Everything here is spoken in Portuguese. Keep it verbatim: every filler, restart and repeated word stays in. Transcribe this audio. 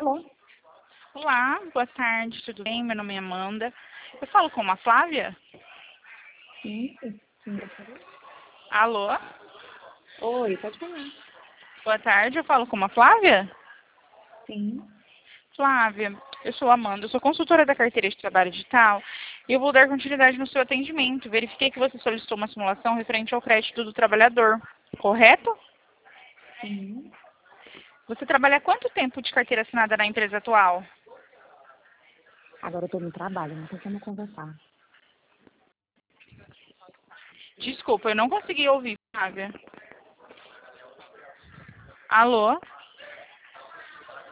Alô? Olá, boa tarde, tudo bem? Meu nome é Amanda. Eu falo com a Flávia? Sim, sim. Sim, gostaria. Alô? Oi, pode falar. Boa tarde, eu falo com a Flávia? Sim. Flávia, eu sou a Amanda, eu sou consultora da carteira de trabalho digital e eu vou dar continuidade no seu atendimento. Verifiquei que você solicitou uma simulação referente ao crédito do trabalhador, correto? Sim. Você trabalha há quanto tempo de carteira assinada na empresa atual? Agora eu tô no trabalho, não tem como conversar. Desculpa, eu não consegui ouvir, Flávia. Alô?